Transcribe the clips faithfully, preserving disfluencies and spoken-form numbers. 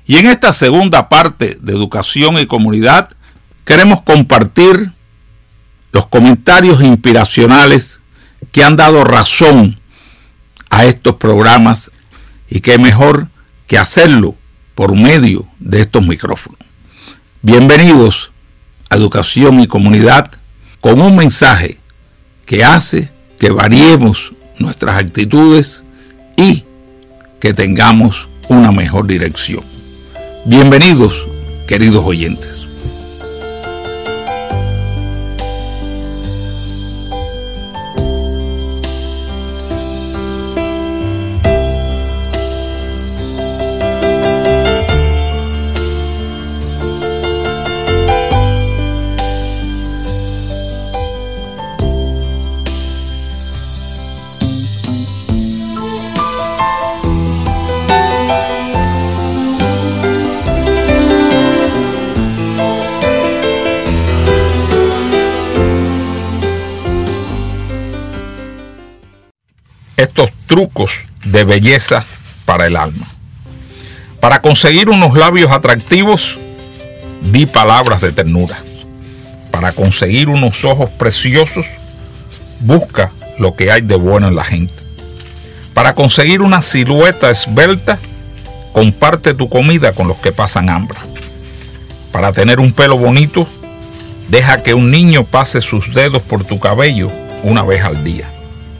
Y en esta segunda parte de Educación y Comunidad queremos compartir los comentarios inspiracionales que han dado razón a estos programas, y qué mejor que hacerlo por medio de estos micrófonos. Bienvenidos a Educación y Comunidad, con un mensaje que hace que variemos nuestras actitudes y que tengamos una mejor dirección. Bienvenidos, queridos oyentes. Estos trucos de belleza para el alma. Para conseguir unos labios atractivos, di palabras de ternura. Para conseguir unos ojos preciosos, busca lo que hay de bueno en la gente. Para conseguir una silueta esbelta, comparte tu comida con los que pasan hambre. Para tener un pelo bonito, deja que un niño pase sus dedos por tu cabello una vez al día.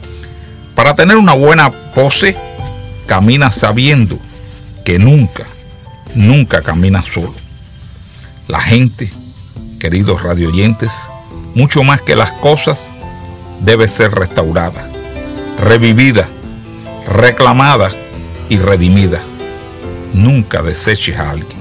Para tener una buena pose, camina sabiendo que nunca, nunca caminas solo. La gente, queridos radioyentes, mucho más que las cosas, debe ser restaurada, revivida, reclamada y redimida. Nunca deseches a alguien.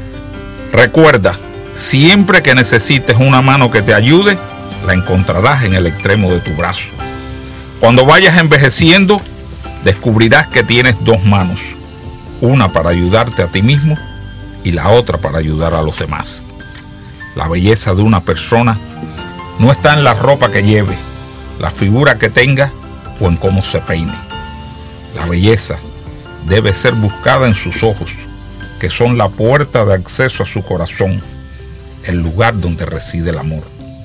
Recuerda, siempre que necesites una mano que te ayude, la encontrarás en el extremo de tu brazo. Cuando vayas envejeciendo, descubrirás que tienes dos manos, una para ayudarte a ti mismo y la otra para ayudar a los demás. La belleza de una persona no está en la ropa que lleve, la figura que tenga o en cómo se peine. La belleza debe ser buscada en sus ojos, que son la puerta de acceso a su corazón, el lugar donde reside el amor.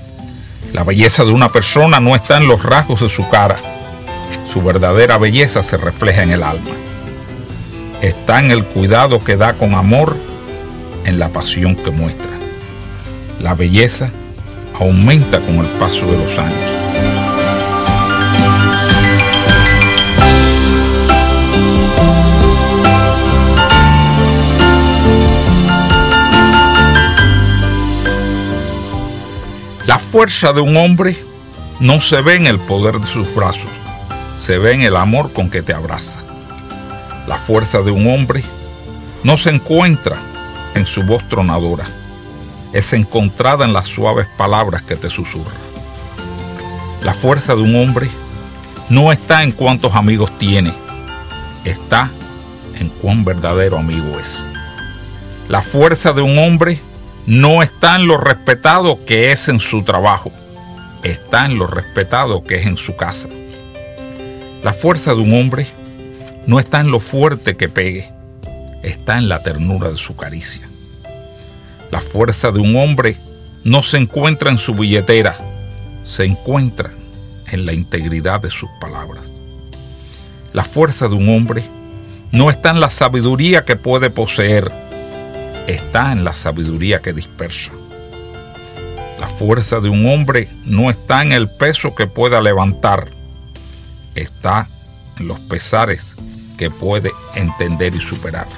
La belleza de una persona no está en los rasgos de su cara. Su verdadera belleza se refleja en el alma. Está en el cuidado que da con amor, en la pasión que muestra. La belleza aumenta con el paso de los años. La fuerza de un hombre no se ve en el poder de sus brazos, se ve en el amor con que te abraza. La fuerza de un hombre no se encuentra en su voz tronadora, es encontrada en las suaves palabras que te susurra. La fuerza de un hombre no está en cuántos amigos tiene, está en cuán verdadero amigo es. La fuerza de un hombre no está en lo respetado que es en su trabajo, está en lo respetado que es en su casa. La fuerza de un hombre no está en lo fuerte que pegue, está en la ternura de su caricia. La fuerza de un hombre no se encuentra en su billetera, se encuentra en la integridad de sus palabras. La fuerza de un hombre no está en la sabiduría que puede poseer, está en la sabiduría que dispersa. La fuerza de un hombre no está en el peso que pueda levantar, está en los pesares que puede entender y superar.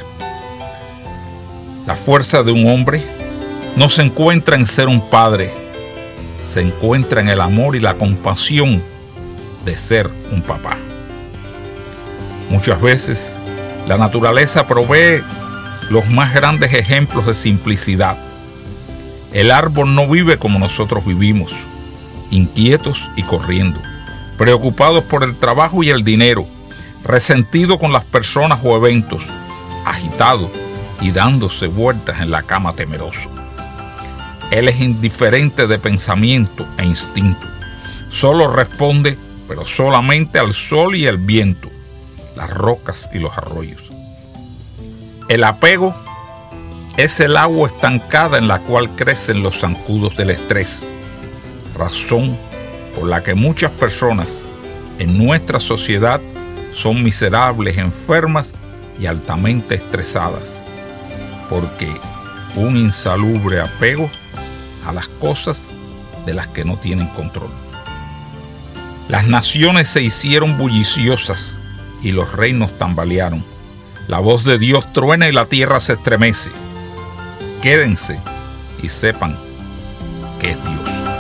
La fuerza de un hombre no se encuentra en ser un padre, se encuentra en el amor y la compasión de ser un papá. Muchas veces la naturaleza provee los más grandes ejemplos de simplicidad. El árbol no vive como nosotros vivimos, inquietos y corriendo, preocupados por el trabajo y el dinero, resentido con las personas o eventos, agitado y dándose vueltas en la cama temeroso. Él es indiferente de pensamiento e instinto, solo responde, pero solamente al sol y el viento, las rocas y los arroyos. El apego es el agua estancada en la cual crecen los zancudos del estrés, razón por la que muchas personas en nuestra sociedad son miserables, enfermas y altamente estresadas, porque un insalubre apego a las cosas de las que no tienen control. Las naciones se hicieron bulliciosas y los reinos tambalearon. La voz de Dios truena y la tierra se estremece. Quédense y sepan que es Dios.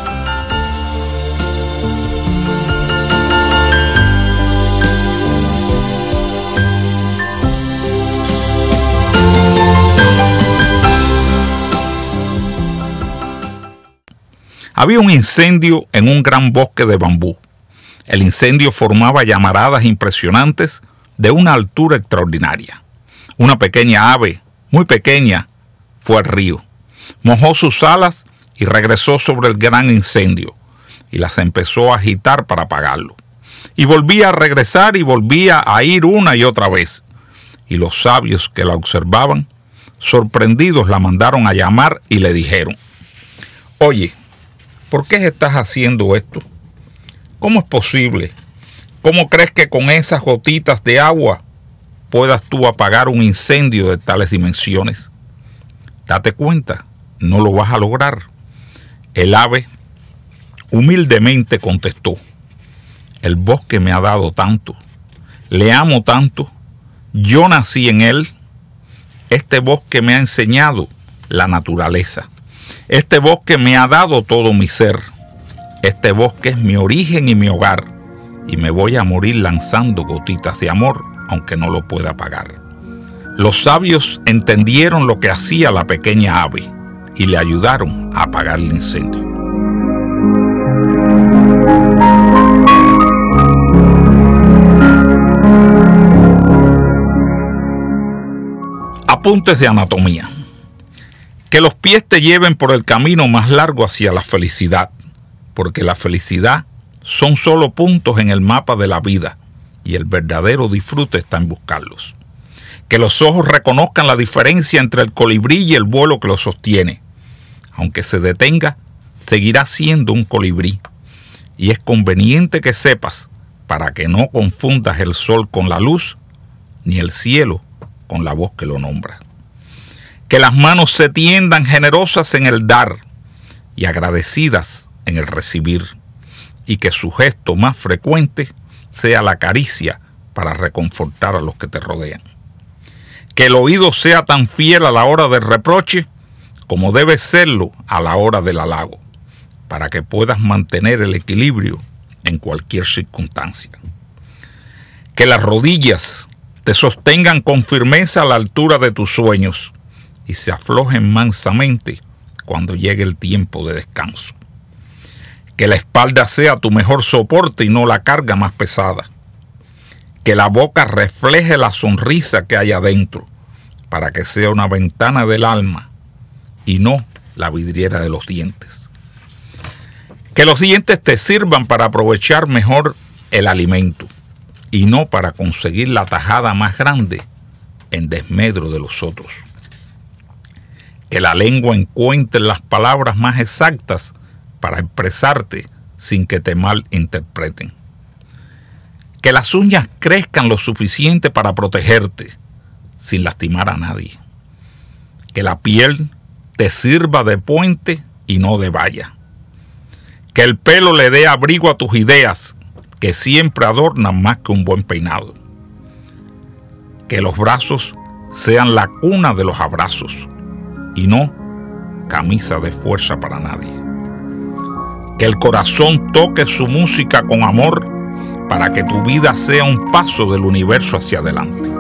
Había un incendio en un gran bosque de bambú. El incendio formaba llamaradas impresionantes de una altura extraordinaria. Una pequeña ave, muy pequeña, fue al río. Mojó sus alas y regresó sobre el gran incendio y las empezó a agitar para apagarlo. Y volvía a regresar y volvía a ir una y otra vez. Y los sabios que la observaban, sorprendidos, la mandaron a llamar y le dijeron: «Oye, ¿por qué estás haciendo esto? ¿Cómo es posible? ¿Cómo crees que con esas gotitas de agua puedas tú apagar un incendio de tales dimensiones? Date cuenta, no lo vas a lograr». El ave humildemente contestó: «El bosque me ha dado tanto, le amo tanto, yo nací en él, este bosque me ha enseñado la naturaleza. Este bosque me ha dado todo mi ser. Este bosque es mi origen y mi hogar. Y me voy a morir lanzando gotitas de amor, aunque no lo pueda pagar». Los sabios entendieron lo que hacía la pequeña ave y le ayudaron a apagar el incendio. Apuntes de anatomía. Que los pies te lleven por el camino más largo hacia la felicidad, porque la felicidad son solo puntos en el mapa de la vida y el verdadero disfrute está en buscarlos. Que los ojos reconozcan la diferencia entre el colibrí y el vuelo que lo sostiene. Aunque se detenga, seguirá siendo un colibrí. Y es conveniente que sepas, para que no confundas el sol con la luz, ni el cielo con la voz que lo nombra. Que las manos se tiendan generosas en el dar y agradecidas en el recibir, y que su gesto más frecuente sea la caricia para reconfortar a los que te rodean. Que el oído sea tan fiel a la hora del reproche como debe serlo a la hora del halago, para que puedas mantener el equilibrio en cualquier circunstancia. Que las rodillas te sostengan con firmeza a la altura de tus sueños y se aflojen mansamente cuando llegue el tiempo de descanso. Que la espalda sea tu mejor soporte y no la carga más pesada. Que la boca refleje la sonrisa que hay adentro, para que sea una ventana del alma y no la vidriera de los dientes. Que los dientes te sirvan para aprovechar mejor el alimento y no para conseguir la tajada más grande en desmedro de los otros. Que la lengua encuentre las palabras más exactas para expresarte sin que te malinterpreten. Que las uñas crezcan lo suficiente para protegerte sin lastimar a nadie. Que la piel te sirva de puente y no de valla. Que el pelo le dé abrigo a tus ideas, que siempre adornan más que un buen peinado. Que los brazos sean la cuna de los abrazos y no camisa de fuerza para nadie. Que el corazón toque su música con amor para que tu vida sea un paso del universo hacia adelante.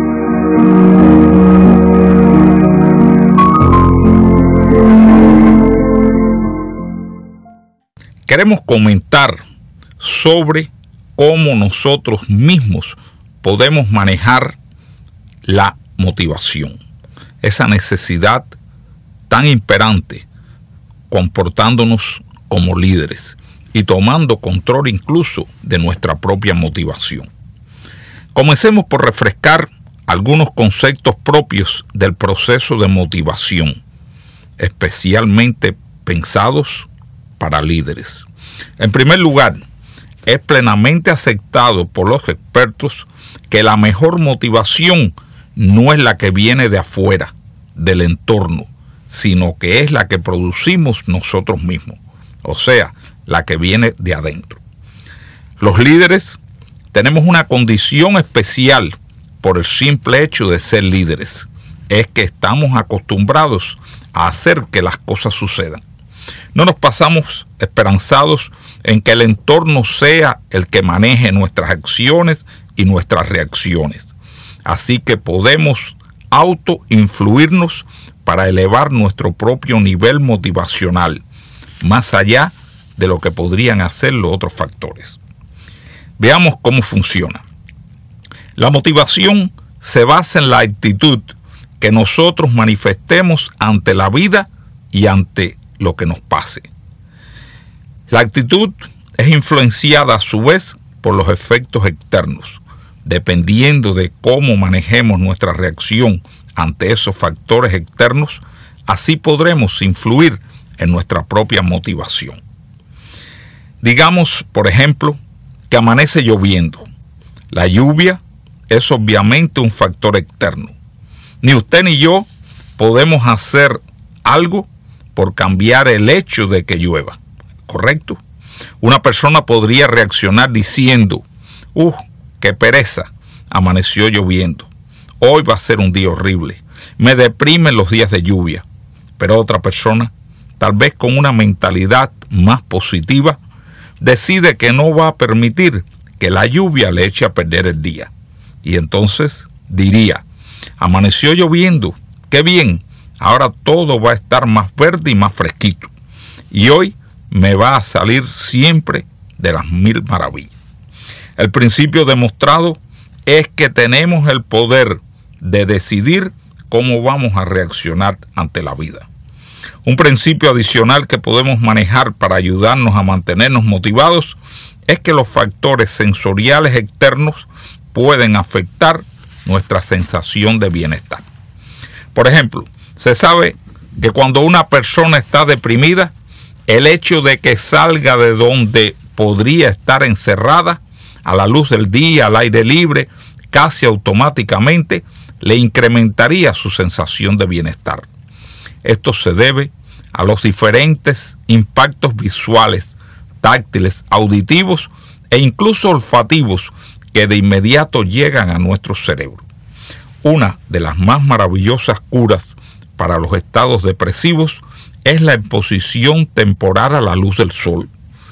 Queremos comentar sobre cómo nosotros mismos podemos manejar la motivación, esa necesidad tan imperante, comportándonos como líderes y tomando control incluso de nuestra propia motivación. Comencemos por refrescar algunos conceptos propios del proceso de motivación, especialmente pensados para líderes. En primer lugar, es plenamente aceptado por los expertos que la mejor motivación no es la que viene de afuera, del entorno, sino que es la que producimos nosotros mismos, o sea, la que viene de adentro. Los líderes tenemos una condición especial por el simple hecho de ser líderes. Es que estamos acostumbrados a hacer que las cosas sucedan. No nos pasamos esperanzados en que el entorno sea el que maneje nuestras acciones y nuestras reacciones. Así que podemos autoinfluirnos para elevar nuestro propio nivel motivacional, más allá de lo que podrían hacer los otros factores. Veamos cómo funciona. La motivación se basa en la actitud que nosotros manifestemos ante la vida y ante lo que nos pase. La actitud es influenciada a su vez por los efectos externos. Dependiendo de cómo manejemos nuestra reacción ante esos factores externos, así podremos influir en nuestra propia motivación. Digamos, por ejemplo, que amanece lloviendo. La lluvia es obviamente un factor externo. Ni usted ni yo podemos hacer algo por cambiar el hecho de que llueva, ¿correcto? Una persona podría reaccionar diciendo, ¡uh, qué pereza! Amaneció lloviendo. Hoy va a ser un día horrible. Me deprimen los días de lluvia. Pero otra persona, tal vez con una mentalidad más positiva, decide que no va a permitir que la lluvia le eche a perder el día. Y entonces diría, amaneció lloviendo, qué bien, ahora todo va a estar más verde y más fresquito. Y hoy me va a salir siempre de las mil maravillas. El principio demostrado es que tenemos el poder de decidir cómo vamos a reaccionar ante la vida. Un principio adicional que podemos manejar para ayudarnos a mantenernos motivados es que los factores sensoriales externos pueden afectar nuestra sensación de bienestar. Por ejemplo, se sabe que cuando una persona está deprimida, el hecho de que salga de donde podría estar encerrada, a la luz del día, al aire libre, casi automáticamente le incrementaría su sensación de bienestar. Esto se debe a los diferentes impactos visuales, táctiles, auditivos e incluso olfativos que de inmediato llegan a nuestro cerebro. Una de las más maravillosas curas para los estados depresivos es la exposición temporal a la luz del sol.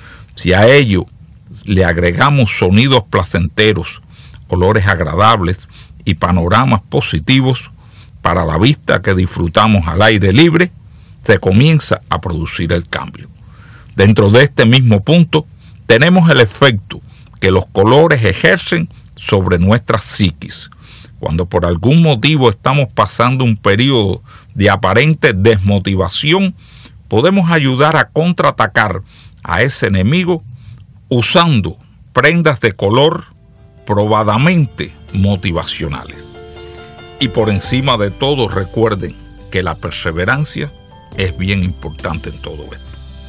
Si a ello le agregamos sonidos placenteros, olores agradables y panoramas positivos para la vista que disfrutamos al aire libre, se comienza a producir el cambio. Dentro de este mismo punto, tenemos el efecto que los colores ejercen sobre nuestra psiquis. Cuando por algún motivo estamos pasando un periodo de aparente desmotivación, podemos ayudar a contraatacar a ese enemigo usando prendas de color probadamente motivacionales. Y por encima de todo, recuerden que la perseverancia es bien importante en todo esto.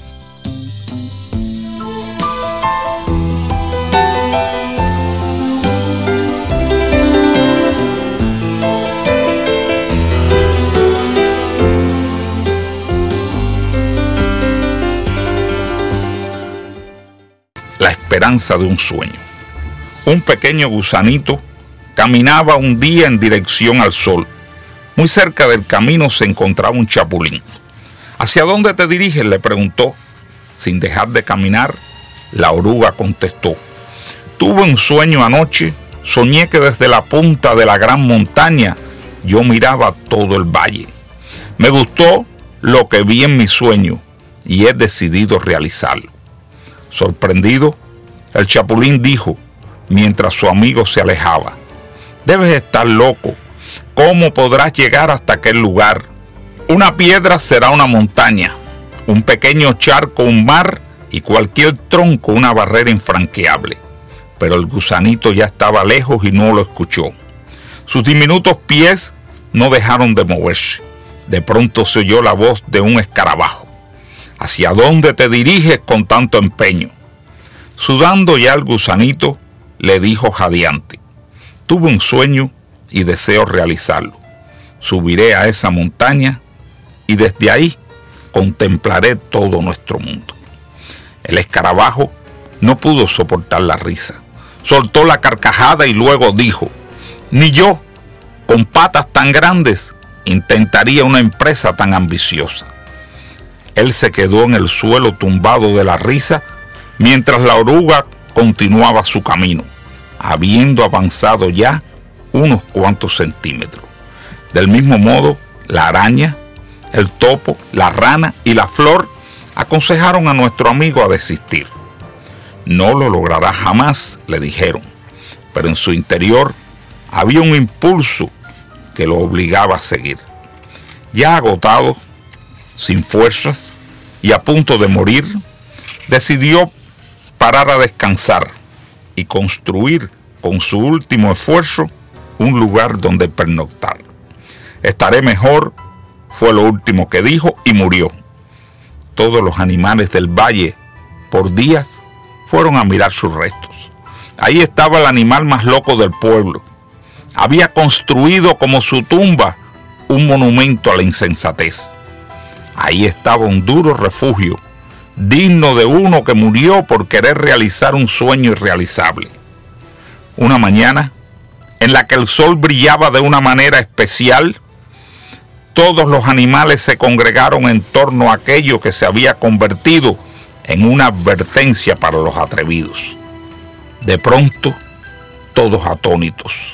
La esperanza de un sueño. Un pequeño gusanito caminaba un día en dirección al sol. Muy cerca del camino se encontraba un chapulín. ¿Hacia dónde te diriges?, le preguntó. Sin dejar de caminar, la oruga contestó. Tuve un sueño anoche. Soñé que desde la punta de la gran montaña yo miraba todo el valle. Me gustó lo que vi en mi sueño y he decidido realizarlo. Sorprendido, el chapulín dijo, mientras su amigo se alejaba, debes estar loco. ¿Cómo podrás llegar hasta aquel lugar? Una piedra será una montaña, un pequeño charco un mar y cualquier tronco una barrera infranqueable. Pero el gusanito ya estaba lejos y no lo escuchó. Sus diminutos pies no dejaron de moverse. De pronto se oyó la voz de un escarabajo. ¿Hacia dónde te diriges con tanto empeño? Sudando ya el gusanito, le dijo jadeante: tuve un sueño y deseo realizarlo. Subiré a esa montaña y desde ahí contemplaré todo nuestro mundo. El escarabajo no pudo soportar la risa. Soltó la carcajada y luego dijo: ni yo, con patas tan grandes, intentaría una empresa tan ambiciosa. Él se quedó en el suelo tumbado de la risa mientras la oruga continuaba su camino, habiendo avanzado ya unos cuantos centímetros. Del mismo modo, la araña, el topo, la rana y la flor aconsejaron a nuestro amigo a desistir. No lo logrará jamás, le dijeron, pero en su interior había un impulso que lo obligaba a seguir. Ya agotado, sin fuerzas y a punto de morir, decidió parar a descansar y construir con su último esfuerzo un lugar donde pernoctar. Estaré mejor, fue lo último que dijo, y murió. Todos los animales del valle, por días, fueron a mirar sus restos. Ahí estaba el animal más loco del pueblo. Había construido como su tumba un monumento a la insensatez. Ahí estaba un duro refugio, digno de uno que murió por querer realizar un sueño irrealizable. Una mañana, en la que el sol brillaba de una manera especial, todos los animales se congregaron en torno a aquello que se había convertido en una advertencia para los atrevidos. De pronto, todos atónitos,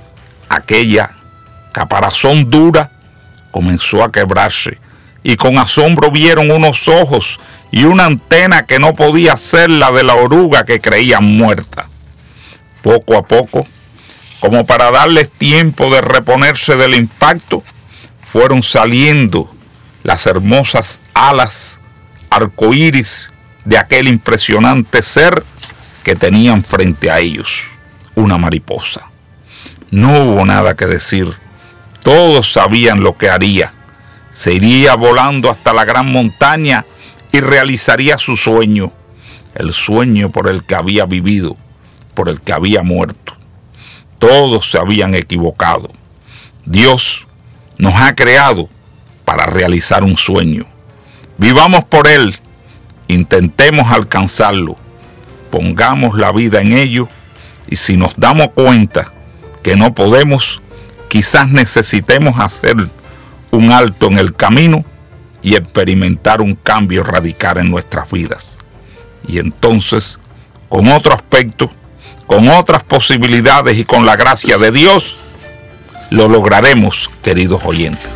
aquella caparazón dura comenzó a quebrarse y con asombro vieron unos ojos y una antena que no podía ser la de la oruga que creían muerta. Poco a poco, como para darles tiempo de reponerse del impacto, fueron saliendo las hermosas alas arcoíris de aquel impresionante ser que tenían frente a ellos, una mariposa. No hubo nada que decir. Todos sabían lo que haría. Se iría volando hasta la gran montaña y realizaría su sueño, el sueño por el que había vivido, por el que había muerto. Todos se habían equivocado. Dios nos ha creado para realizar un sueño. Vivamos por él, intentemos alcanzarlo, pongamos la vida en ello, y si nos damos cuenta que no podemos, quizás necesitemos hacer un alto en el camino y experimentar un cambio radical en nuestras vidas. Y entonces, con otro aspecto, con otras posibilidades y con la gracia de Dios, lo lograremos, queridos oyentes.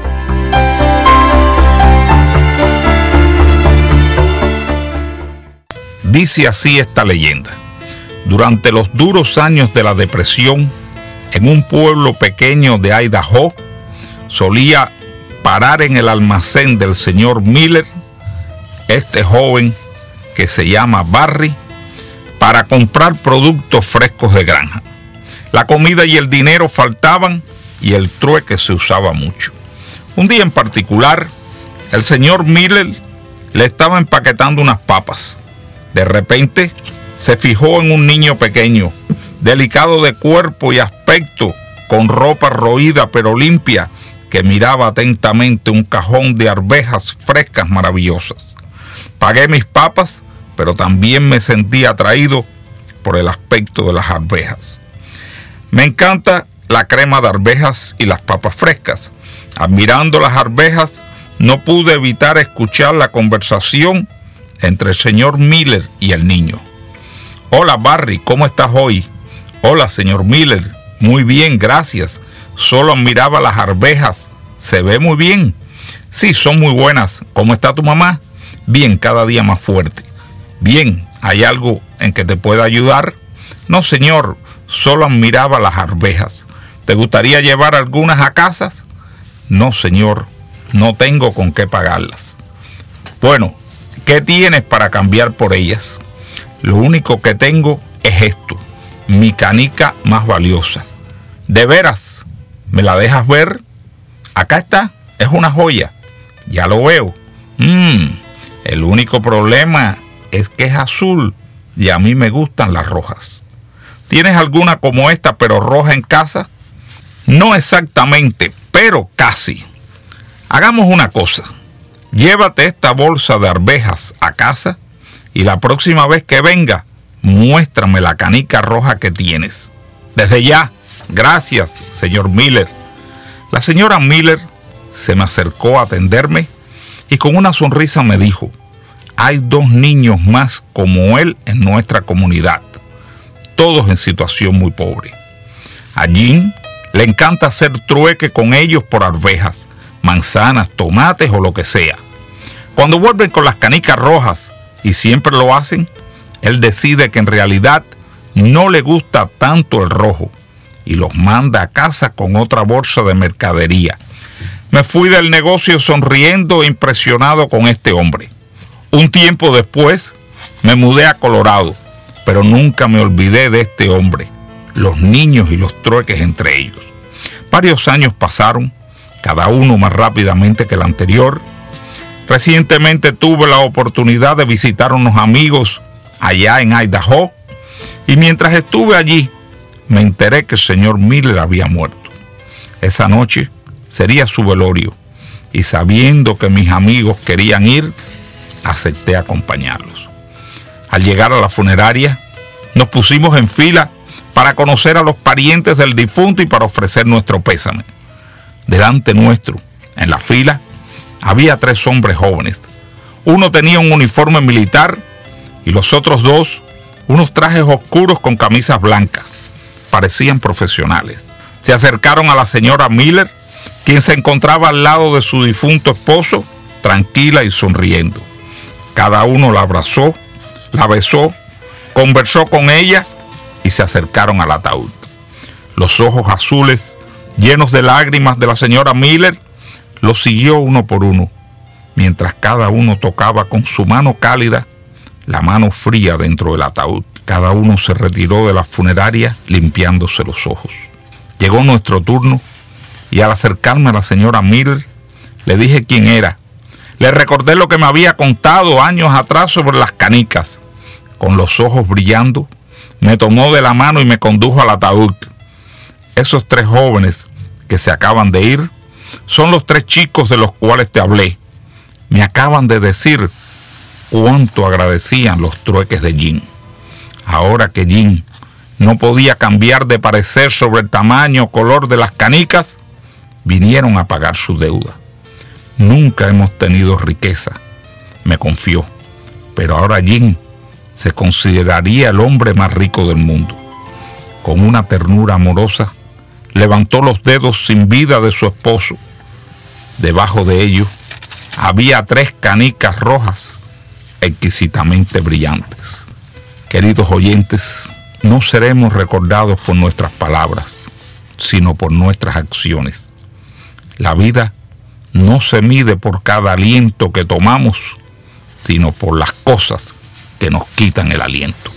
Dice así esta leyenda: durante los duros años de la depresión, en un pueblo pequeño de Idaho, solía parar en el almacén del señor Miller este joven que se llama Barry para comprar productos frescos de granja. La comida y el dinero faltaban y el trueque se usaba mucho. Un día en particular, el señor Miller le estaba empaquetando unas papas. De repente se fijó en un niño pequeño, delicado de cuerpo y aspecto, con ropa roída pero limpia, que miraba atentamente un cajón de arvejas frescas maravillosas. Pagué mis papas, pero también me sentí atraído por el aspecto de las arvejas. Me encanta la crema de arvejas y las papas frescas. Admirando las arvejas, no pude evitar escuchar la conversación entre el señor Miller y el niño. Hola Barry, ¿cómo estás hoy? Hola señor Miller, muy bien, gracias. Solo admiraba las arvejas. ¿Se ve muy bien? Sí, son muy buenas. ¿Cómo está tu mamá? Bien, cada día más fuerte. Bien, ¿hay algo en que te pueda ayudar? No señor, solo admiraba las arvejas. ¿Te gustaría llevar algunas a casa? No señor, no tengo con qué pagarlas. Bueno, ¿qué tienes para cambiar por ellas? Lo único que tengo es esto, mi canica más valiosa. ¿De veras? ¿Me la dejas ver? Acá está, es una joya. Ya lo veo. Mmm, el único problema es que es azul y a mí me gustan las rojas. ¿Tienes alguna como esta pero roja en casa? No exactamente, pero casi. Hagamos una cosa. Llévate esta bolsa de arvejas a casa y la próxima vez que venga, muéstrame la canica roja que tienes. Desde ya, gracias, señor Miller. La señora Miller se me acercó a atenderme y con una sonrisa me dijo: hay dos niños más como él en nuestra comunidad, todos en situación muy pobre. A Jim le encanta hacer trueque con ellos por arvejas, manzanas, tomates o lo que sea. Cuando vuelven con las canicas rojas, y siempre lo hacen, él decide que en realidad no le gusta tanto el rojo y los manda a casa con otra bolsa de mercadería. Me fui del negocio sonriendo e impresionado con este hombre. Un tiempo después me mudé a Colorado, pero nunca me olvidé de este hombre, los niños y los trueques entre ellos. Varios años pasaron, cada uno más rápidamente que el anterior. Recientemente tuve la oportunidad de visitar a unos amigos allá en Idaho, y mientras estuve allí me enteré que el señor Miller había muerto. Esa noche sería su velorio, y sabiendo que mis amigos querían ir, acepté acompañarlos. Al llegar a la funeraria, nos pusimos en fila para conocer a los parientes del difunto y para ofrecer nuestro pésame. Delante nuestro, en la fila, había tres hombres jóvenes. Uno tenía un uniforme militar y los otros dos unos trajes oscuros con camisas blancas. Parecían profesionales. Se acercaron a la señora Miller, quien se encontraba al lado de su difunto esposo, tranquila y sonriendo. Cada uno la abrazó, la besó, conversó con ella y se acercaron al ataúd. Los ojos azules, llenos de lágrimas de la señora Miller, los siguió uno por uno, mientras cada uno tocaba con su mano cálida la mano fría dentro del ataúd. Cada uno se retiró de la funeraria limpiándose los ojos. Llegó nuestro turno y al acercarme a la señora Miller, le dije quién era. Le recordé lo que me había contado años atrás sobre las canicas. Con los ojos brillando, me tomó de la mano y me condujo al ataúd. Esos tres jóvenes que se acaban de ir son los tres chicos de los cuales te hablé. Me acaban de decir cuánto agradecían los trueques de Jim. Ahora que Jim no podía cambiar de parecer sobre el tamaño o color de las canicas, vinieron a pagar su deuda. Nunca hemos tenido riqueza, me confió, pero ahora Jim se consideraría el hombre más rico del mundo. Con una ternura amorosa, levantó los dedos sin vida de su esposo. Debajo de ellos había tres canicas rojas exquisitamente brillantes. Queridos oyentes, no seremos recordados por nuestras palabras, sino por nuestras acciones. La vida no se mide por cada aliento que tomamos, sino por las cosas que nos quitan el aliento.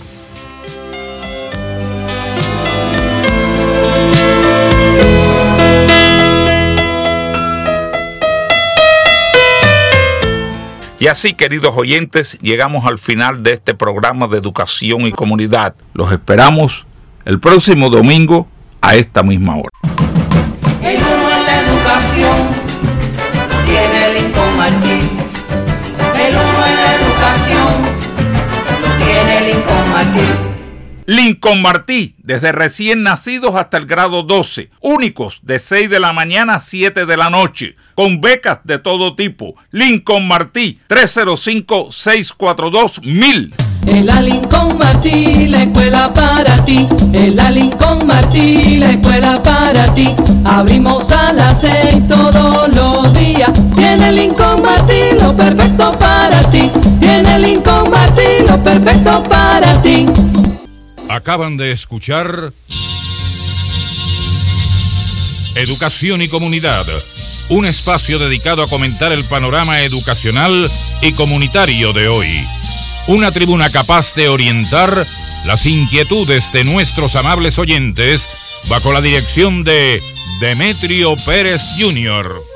Y así, queridos oyentes, llegamos al final de este programa de educación y comunidad. Los esperamos el próximo domingo a esta misma hora. El uno en la educación tiene Lincoln Martí. El uno en la educación lo tiene Lincoln Martí. Lincoln Martí, desde recién nacidos hasta el grado doce, únicos de seis de la mañana a siete de la noche, con becas de todo tipo. Lincoln Martí, tres cero cinco, seis cuatro dos, mil. En la Lincoln Martí, la escuela para ti. En la Lincoln Martí, la escuela para ti. Abrimos a las seis todos los días. Tiene Lincoln Martí lo perfecto para ti. Tiene Lincoln Martí lo perfecto para ti. Acaban de escuchar Educación y Comunidad, un espacio dedicado a comentar el panorama educacional y comunitario de hoy. Una tribuna capaz de orientar las inquietudes de nuestros amables oyentes bajo la dirección de Demetrio Pérez junior